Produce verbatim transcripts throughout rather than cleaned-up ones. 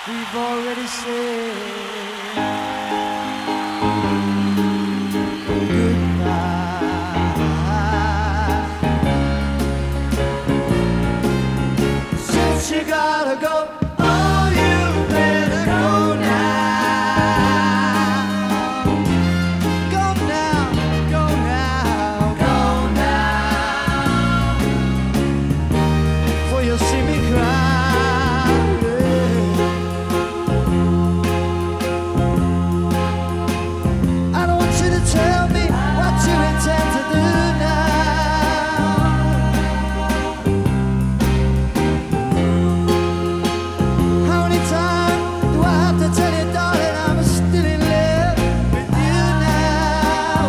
we've already said goodbye. Since you gotta go, oh, you better go now. Go now, go now, go now. For you'll see me cry. Tell me what you intend to do now. How many times do I have to tell you, darling, I'm still in love with you now?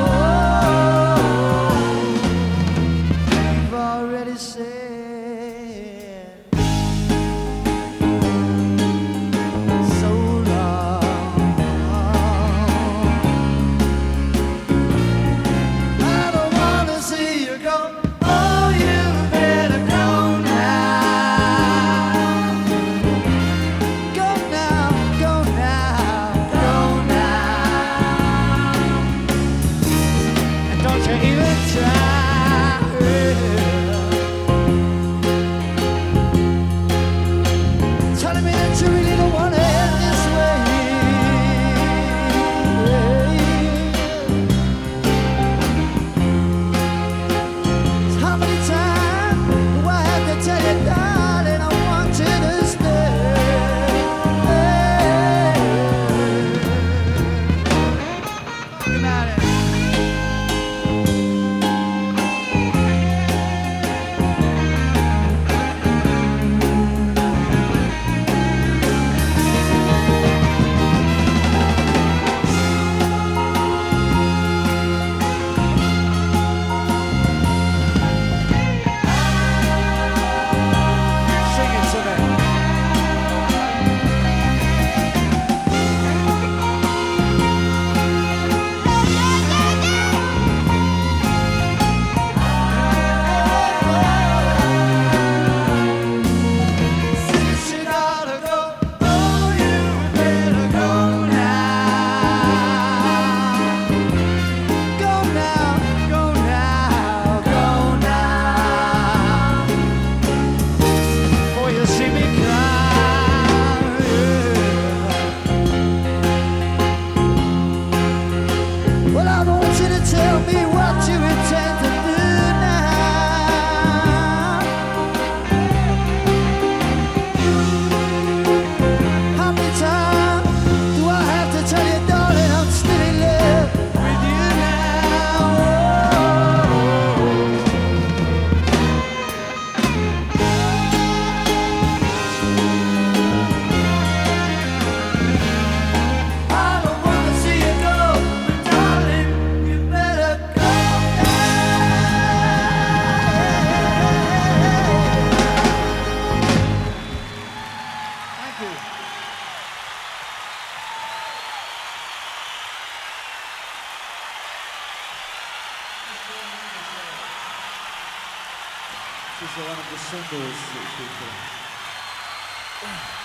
Oh, you've already said so long. Telling me that you really don't want to end this way. How many times do I have to tell you, darling, I want you to stay? Talk about it. Well, I want you to tell me what you intend to do now. How many times do I have to tell you, darling, I'm still in love with you now? I don't want to see you go. This is one of the singles.